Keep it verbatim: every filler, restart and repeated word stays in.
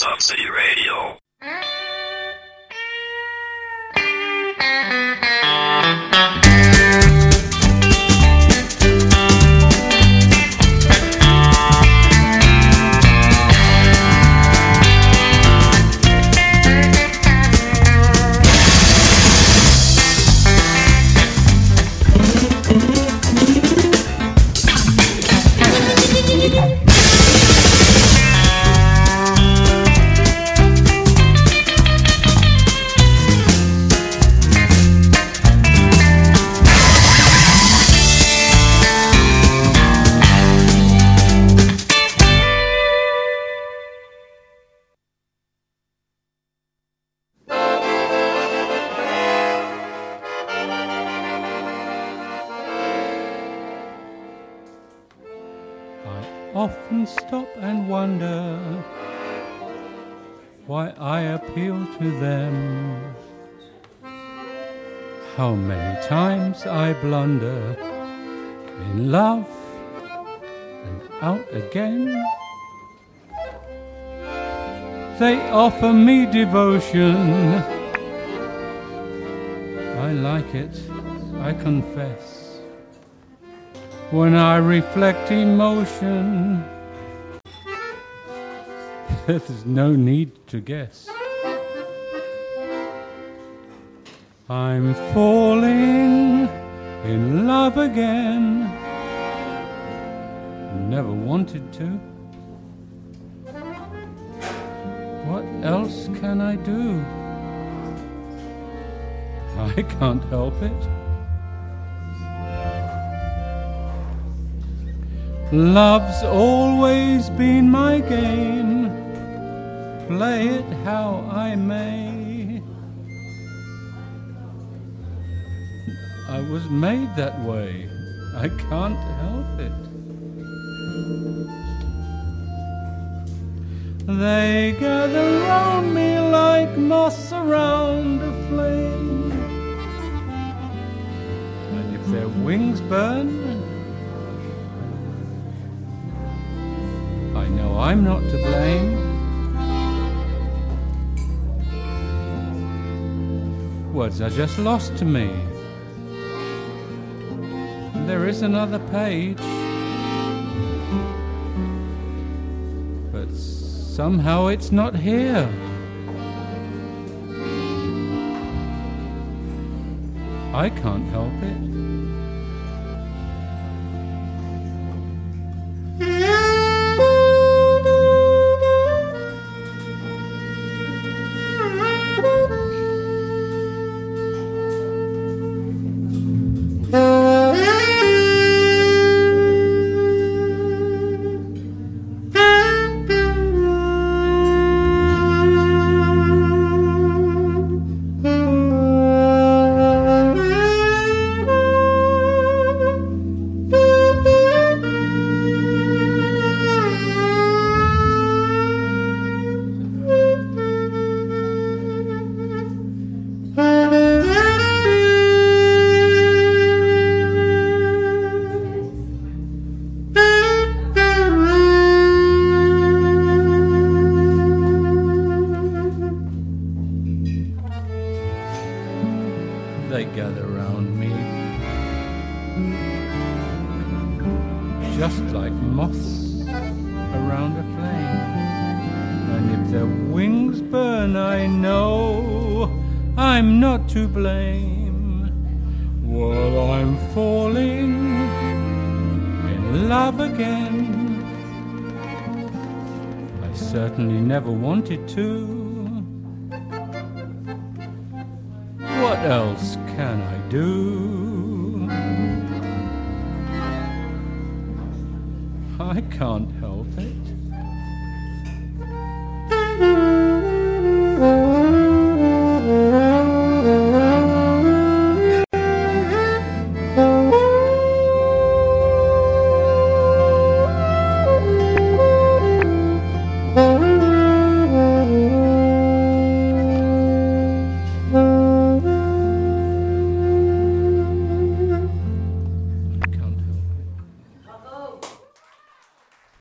Sun City Radio. Often stop and wonder why I appeal to them. How many times I blunder in love and out again. They offer me devotion. I like it, I confess. When I reflect emotion, there's no need to guess. I'm falling in love again. Never wanted to. What else can I do? I can't help it. Love's always been my game, play it how I may. I was made that way, I can't help it. They gather round me like moths around a flame, and if their wings burn, I know I'm not to blame. Words are just lost to me. There is another page, but somehow it's not here. I can't help it. They gather round me, just like moths around a flame. And if their wings burn, I know I'm not to blame. While I'm falling in love again, I certainly never wanted to. What else can I do? I can't help it.